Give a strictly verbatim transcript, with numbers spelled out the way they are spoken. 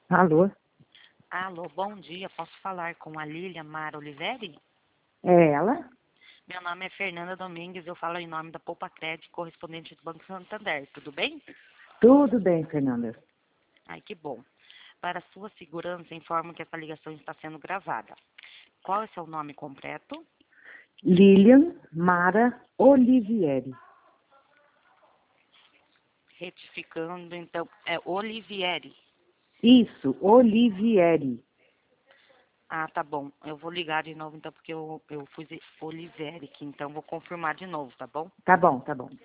Alô? Alô, bom dia. Posso falar com a Lília Mara Oliveri? É ela? Meu nome é Fernanda Domingues, eu falo em nome da Poupa Crédito, correspondente do Banco Santander. Tudo bem? Tudo bem, Fernanda. Ai, que bom. Para sua segurança, informo que essa ligação está sendo gravada. Qual é seu nome completo? Lilian Mara Olivieri. Retificando, então, é Olivieri. Isso, Olivieri. Ah, tá bom. Eu vou ligar de novo, então, porque eu, eu fui Olivieri aqui, então vou confirmar de novo, tá bom? Tá bom, tá bom.